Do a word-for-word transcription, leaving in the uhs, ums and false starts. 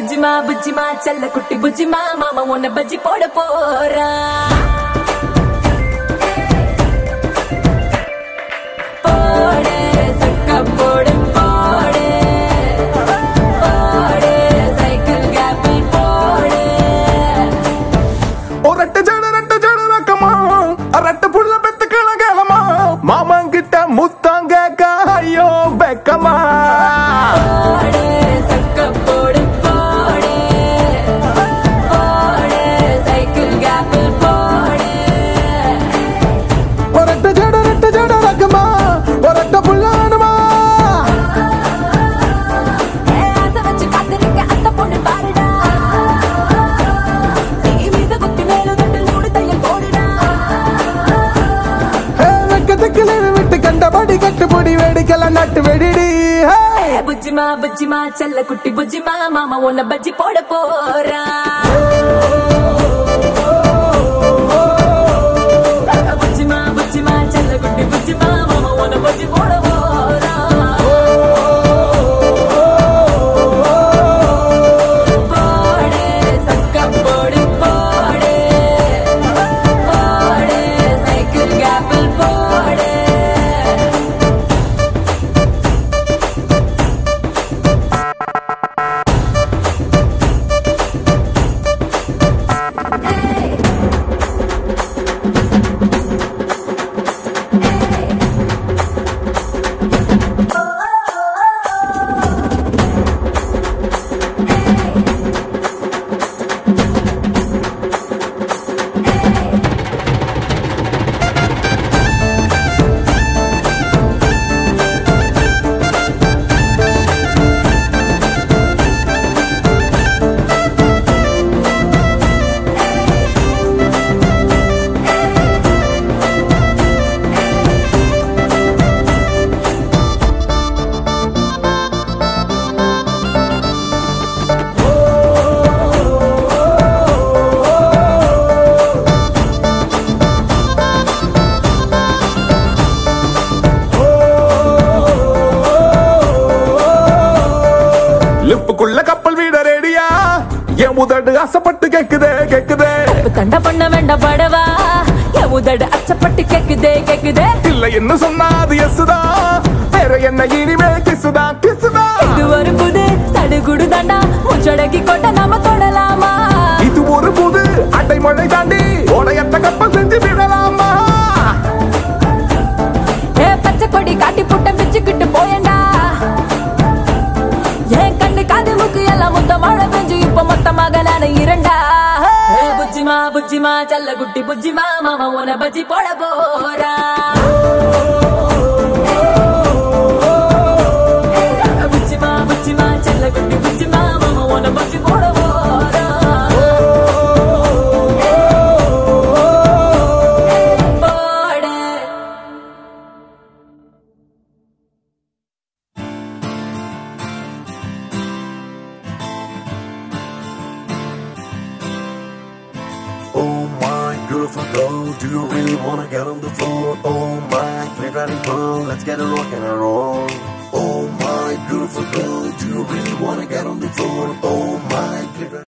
புஜ்ஜிமா புஜ்ஜிமா செல்ல குட்டி புஜ்ஜிமா மாமா உன்னை பஜ்ஜி போட போறா போடு சக்க போடு போடு போடு சைக்கிள் கேப்பில் போடு ஒரு ரெட்ட ஜட ரெட்ட ஜட ரக்கமா ரெட்ட புள்ள பெத்து கிளகலமா மாமன் கிட்ட முத்தாங்க காயோ பெக்கமா போடு சக்க போடு போடு போடு சைக்கிள் கேப்பில் போடு ஒரு ரெட்ட ஜட ரெட்ட ஜட ரக்கமா ஒரு ரெட்ட புள்ளானுமா ஆசை வச்சு காத்திருக்க அந்த பொண்ணு பாருடா நீ மீச குத்தி மேலும் தொட்டில் மூடு தையல் போடுடா வெக்கத்துக்குள்ள விட்டு கண்டபடி கட்டுப்படி வேடிக்கலாம் நட்டு வெடிடி புஜ்ஜிமா புஜ்ஜிமா செல்ல குட்டி புஜ்ஜிமா மாமா உன்னை பஜ்ஜி போட போறா புஜ்ஜிமா புஜ்ஜிமா செல்ல குட்டி புஜ்ஜிமா மாமா உன்னை பஜ்ஜி போட போறா போடு சக்க போடு போடு போடு சைக்கிள் கேப்பில் போடு லிப்புக்குள்ள கப்பல் வீட ரெடியா என் உதடு ஆசைப்பட்டு கேக்குதே கேக்குதே தண்ட பண்ண வேண்டாம் படவா என் உதடு அச்சப்பட்டு கேக்குதே கேக்குதே இல்ல என்ன சொன்னா அது எசுதா வேற என்ன இனிமே கிசுதா கிசுதா இது ஒரு புது சடுகுடு தாண்டா முச்சடக்கி கொண்ட நாம தொடலாமா இது ஒரு புது அடைமழை தாண்டி ஓடையத்த கப்பல் செஞ்சு விடலாமா ஏ பச்சை கொடி காட்டி புட்டம் பிச்சுக்கிட்டு போயண்டா ஏன் கண்ணு காது முக்கு எல்லாம் மொத்த மழை பெஞ்சு இப்ப மொத்தமாக நானு இரண்டா ஏ புஜ்ஜிமா புஜ்ஜிமா செல்ல குட்டி புஜ்ஜிமா மாமா உன்னை பஜ்ஜி போட போறா புஜ்ஜிமா புஜ்ஜிமா செல்ல குட்டி புஜ்ஜிமா மாமா உன்னை பஜ்ஜி போட போறா போடு Oh my beautiful girl, do you really wanna get on the floor? Oh my playground girl, let's get a rock and a roll. Oh my beautiful girl, do you really wanna get on the floor? Oh my playground